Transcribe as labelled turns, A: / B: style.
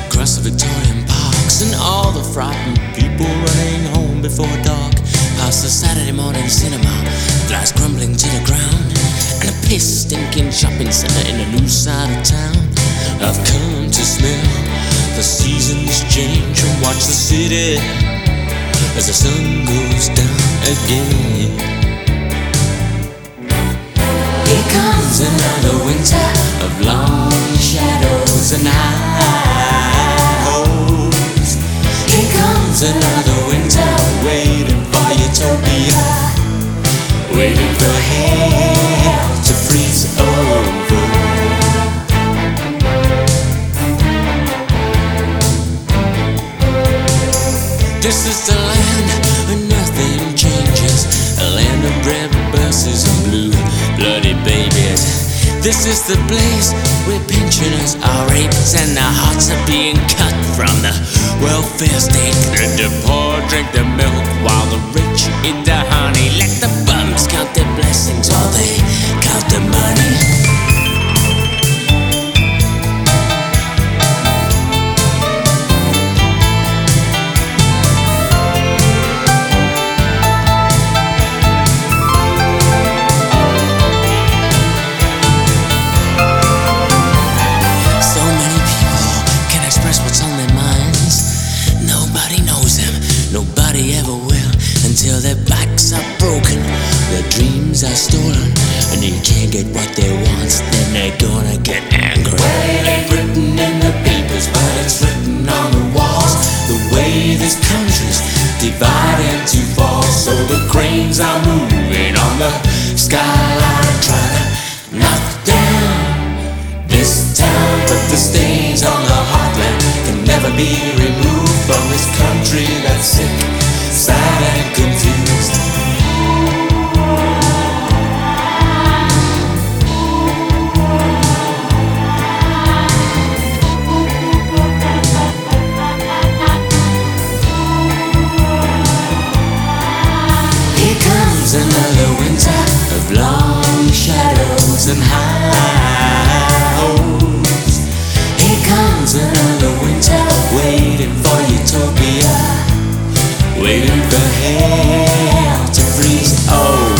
A: across the Victorian parks, and all the frightened people running home before dark. Past the Saturday morning cinema, flies crumbling to the ground, and a piss-stinking shopping centre in a new side of town. I've come to smell the seasons change and watch the city as the sun goes down again. Here comes another winter of long shadows and high hopes. Here comes another winter waiting for utopia, waiting for hell to freeze over. This is the land where nothing changes, a land of red buses and blue bloody babies. This is the place where pensioners are raped and their hearts are being cut from the welfare state. The poor drink the milk while the rich eat the honey. Let the bums count their blessings while they count the money. Nobody ever will, until their backs are broken, their dreams are stolen, and they can't get what they want, then they're gonna get angry. Well, it ain't written in the papers, but it's written on the walls, the way this country's divided to fall. So the cranes are moving on the skyline, trying to knock down this town, but the stains on the heartland can never be removed from this country that's sick, sad and confused. Here comes another winter of long shadows and high hopes. Here comes another winter waiting for utopia, waiting for hell to freeze over.